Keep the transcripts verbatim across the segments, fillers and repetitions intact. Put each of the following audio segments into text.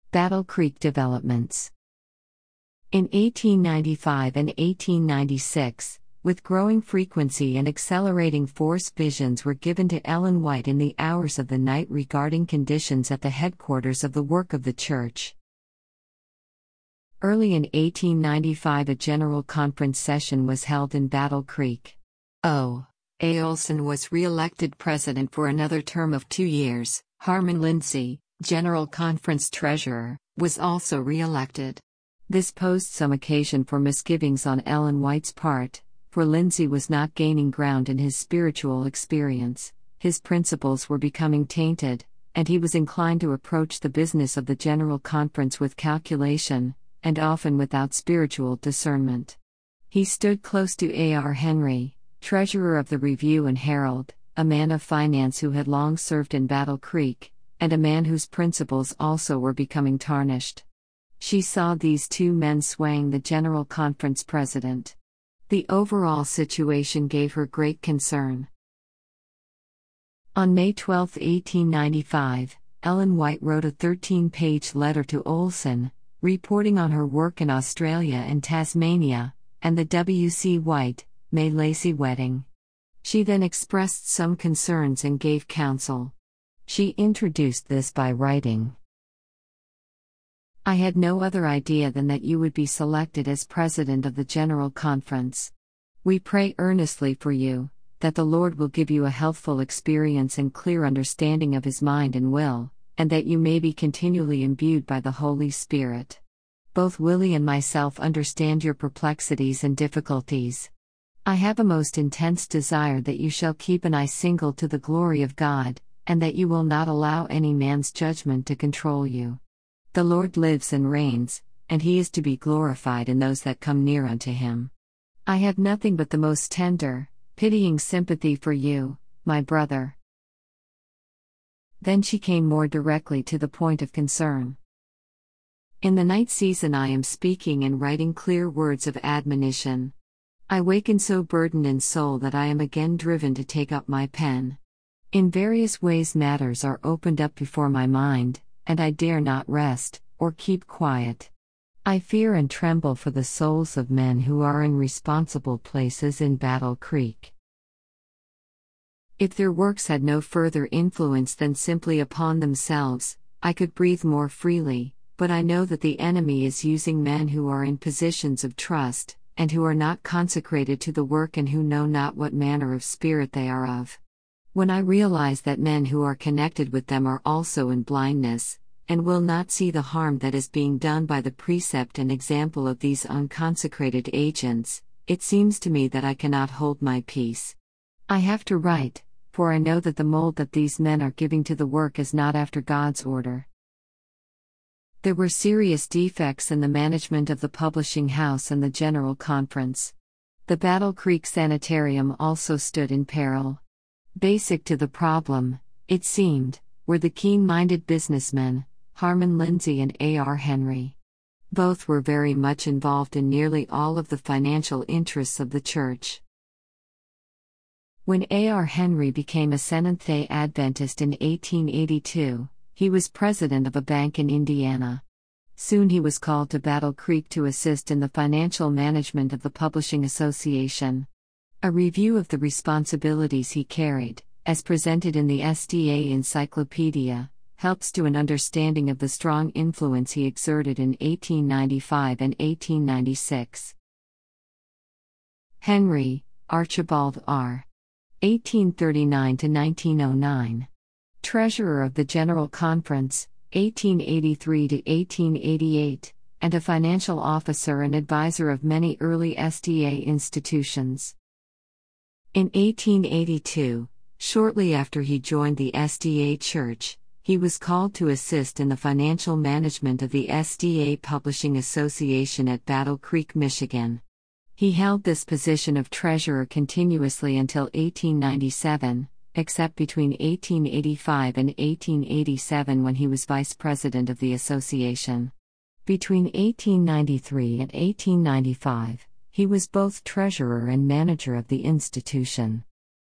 Battle Creek developments. In eighteen ninety-five and eighteen ninety-six, with growing frequency and accelerating force, visions were given to Ellen White in the hours of the night regarding conditions at the headquarters of the work of the church. Early in eighteen ninety-five, a general conference session was held in Battle Creek. O. A. Olson was re-elected president for another term of two years. Harman Lindsey, General Conference treasurer, was also re-elected. This posed some occasion for misgivings on Ellen White's part, for Lindsey was not gaining ground in his spiritual experience, his principles were becoming tainted, and he was inclined to approach the business of the General Conference with calculation, and often without spiritual discernment. He stood close to A R Henry, treasurer of the Review and Herald, a man of finance who had long served in Battle Creek, and a man whose principles also were becoming tarnished. She saw these two men swaying the General Conference president. The overall situation gave her great concern. On May twelfth, eighteen ninety-five, Ellen White wrote a thirteen-page letter to Olson, reporting on her work in Australia and Tasmania, and the W C White, May Lacy wedding. She then expressed some concerns and gave counsel. She introduced this by writing, "I had no other idea than that you would be selected as president of the General Conference. We pray earnestly for you, that the Lord will give you a healthful experience and clear understanding of His mind and will, and that you may be continually imbued by the Holy Spirit. Both Willie and myself understand your perplexities and difficulties. I have a most intense desire that you shall keep an eye single to the glory of God, and that you will not allow any man's judgment to control you. The Lord lives and reigns, and He is to be glorified in those that come near unto Him. I have nothing but the most tender, pitying sympathy for you, my brother." Then she came more directly to the point of concern. "In the night season I am speaking and writing clear words of admonition. I waken so burdened in soul that I am again driven to take up my pen. In various ways matters are opened up before my mind, and I dare not rest, or keep quiet. I fear and tremble for the souls of men who are in responsible places in Battle Creek. If their works had no further influence than simply upon themselves, I could breathe more freely, but I know that the enemy is using men who are in positions of trust, and who are not consecrated to the work and who know not what manner of spirit they are of. When I realize that men who are connected with them are also in blindness, and will not see the harm that is being done by the precept and example of these unconsecrated agents, it seems to me that I cannot hold my peace. I have to write, for I know that the mold that these men are giving to the work is not after God's order." There were serious defects in the management of the publishing house and the General Conference. The Battle Creek Sanitarium also stood in peril. Basic to the problem, it seemed, were the keen-minded businessmen, Harman Lindsey and A R Henry. Both were very much involved in nearly all of the financial interests of the church. When A R Henry became a Seventh-day Adventist in eighteen eighty-two, he was president of a bank in Indiana. Soon he was called to Battle Creek to assist in the financial management of the Publishing Association. A review of the responsibilities he carried, as presented in the S D A Encyclopedia, helps to an understanding of the strong influence he exerted in eighteen ninety-five and eighteen ninety-six. Henry, Archibald R. eighteen thirty-nine to nineteen oh nine. Treasurer of the General Conference, eighteen eighty-three to eighteen eighty-eight, and a financial officer and advisor of many early S D A institutions. In eighteen eighty-two, shortly after he joined the S D A Church, he was called to assist in the financial management of the S D A Publishing Association at Battle Creek, Michigan. He held this position of treasurer continuously until eighteen ninety-seven, except between eighteen eighty-five and eighteen eighty-seven when he was vice president of the association. Between eighteen ninety-three and eighteen ninety-five, he was both treasurer and manager of the institution.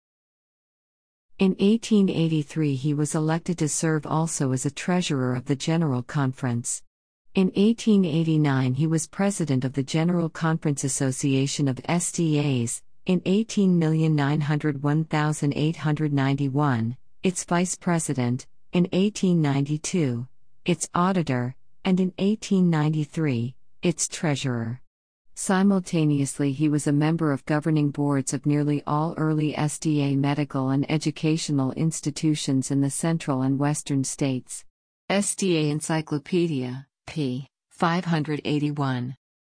In eighteen eighty-three he was elected to serve also as a treasurer of the General Conference. In eighteen eighty-nine he was president of the General Conference Association of S D As, in eighteen million nine hundred one thousand eight hundred ninety-one, its vice president, in eighteen ninety-two, its auditor, and in eighteen ninety-three, its treasurer. Simultaneously he was a member of governing boards of nearly all early S D A medical and educational institutions in the central and western states. S D A Encyclopedia, p. five eighty-one.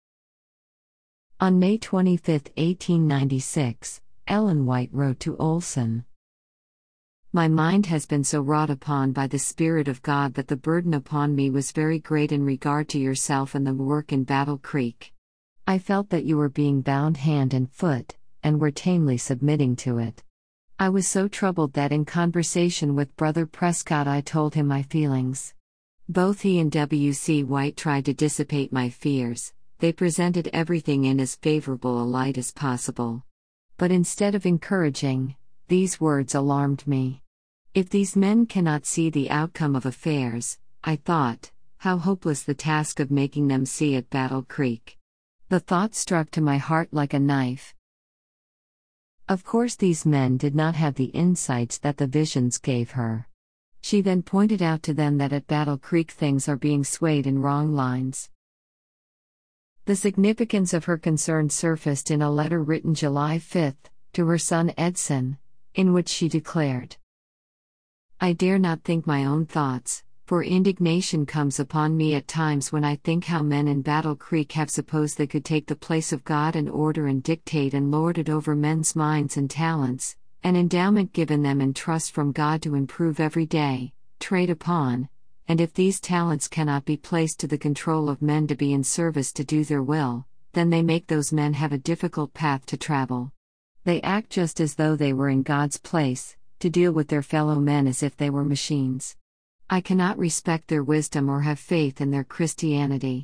On May twenty-fifth, eighteen ninety-six, Ellen White wrote to Olson, "My mind has been so wrought upon by the Spirit of God that the burden upon me was very great in regard to yourself and the work in Battle Creek. I felt that you were being bound hand and foot, and were tamely submitting to it. I was so troubled that in conversation with Brother Prescott I told him my feelings. Both he and W C White tried to dissipate my fears. They presented everything in as favorable a light as possible. But instead of encouraging, these words alarmed me. If these men cannot see the outcome of affairs, I thought, how hopeless the task of making them see at Battle Creek. The thought struck to my heart like a knife." Of course, these men did not have the insights that the visions gave her. She then pointed out to them that at Battle Creek things are being swayed in wrong lines. The significance of her concern surfaced in a letter written July fifth, to her son Edson, in which she declared, "I dare not think my own thoughts, for indignation comes upon me at times when I think how men in Battle Creek have supposed they could take the place of God and order and dictate and lord it over men's minds and talents, an endowment given them in trust from God to improve every day, trade upon, and if these talents cannot be placed to the control of men to be in service to do their will, then they make those men have a difficult path to travel. They act just as though they were in God's place, to deal with their fellow men as if they were machines. I cannot respect their wisdom or have faith in their Christianity."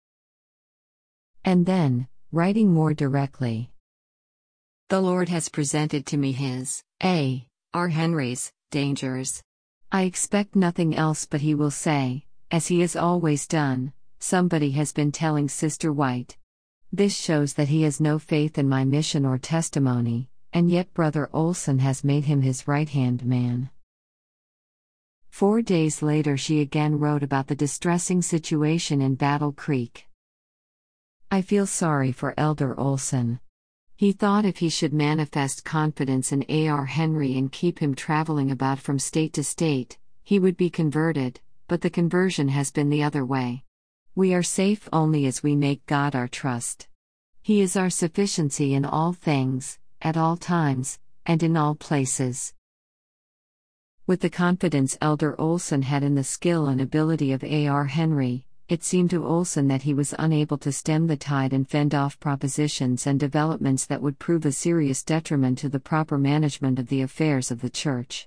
And then, writing more directly, "The Lord has presented to me his, A. R. Henry's, dangers. I expect nothing else, but he will say, as he has always done, somebody has been telling Sister White. This shows that he has no faith in my mission or testimony, and yet Brother Olson has made him his right-hand man." Four days later she again wrote about the distressing situation in Battle Creek. "I feel sorry for Elder Olson. He thought if he should manifest confidence in A R Henry and keep him traveling about from state to state, he would be converted, but the conversion has been the other way. We are safe only as we make God our trust. He is our sufficiency in all things, at all times, and in all places." With the confidence Elder Olson had in the skill and ability of A R Henry, it seemed to Olson that he was unable to stem the tide and fend off propositions and developments that would prove a serious detriment to the proper management of the affairs of the Church.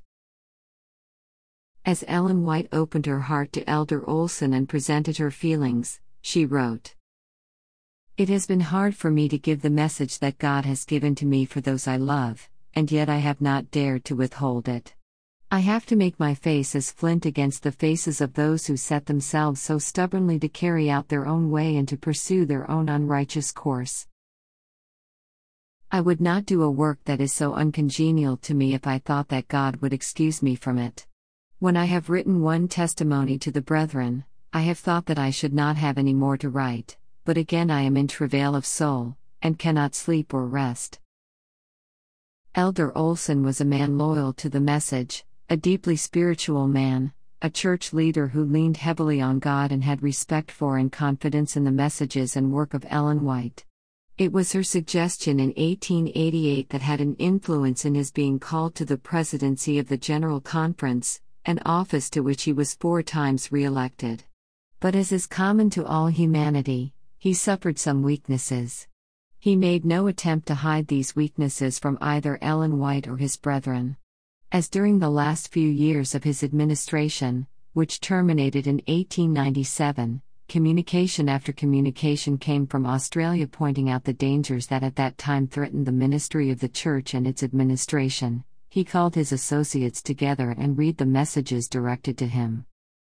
As Ellen White opened her heart to Elder Olson and presented her feelings, she wrote, "It has been hard for me to give the message that God has given to me for those I love, and yet I have not dared to withhold it. I have to make my face as flint against the faces of those who set themselves so stubbornly to carry out their own way and to pursue their own unrighteous course. I would not do a work that is so uncongenial to me if I thought that God would excuse me from it. When I have written one testimony to the brethren, I have thought that I should not have any more to write, but again I am in travail of soul, and cannot sleep or rest." Elder Olson was a man loyal to the message, a deeply spiritual man, a church leader who leaned heavily on God and had respect for and confidence in the messages and work of Ellen White. It was her suggestion in eighteen eighty-eight that had an influence in his being called to the presidency of the General Conference, an office to which he was four times re-elected. But as is common to all humanity, he suffered some weaknesses. He made no attempt to hide these weaknesses from either Ellen White or his brethren. As during the last few years of his administration, which terminated in eighteen ninety-seven, communication after communication came from Australia pointing out the dangers that at that time threatened the ministry of the Church and its administration, he called his associates together and read the messages directed to him.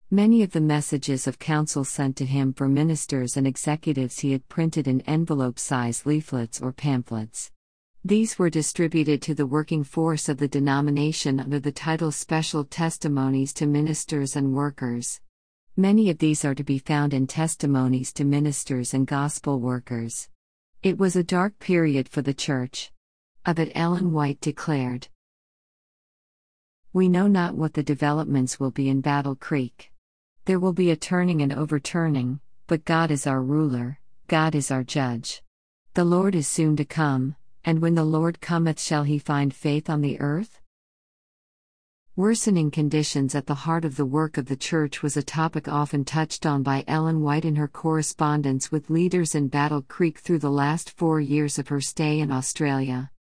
Many of the messages of counsel sent to him for ministers and executives he had printed in envelope-sized leaflets or pamphlets. These were distributed to the working force of the denomination under the title Special Testimonies to Ministers and Workers. Many of these are to be found in Testimonies to Ministers and Gospel Workers. It was a dark period for the church. Of it Ellen White declared, "We know not what the developments will be in Battle Creek. There will be a turning and overturning, but God is our ruler, God is our judge. The Lord is soon to come, and when the Lord cometh shall he find faith on the earth?" Worsening conditions at the heart of the work of the church was a topic often touched on by Ellen White in her correspondence with leaders in Battle Creek through the last four years of her stay in Australia.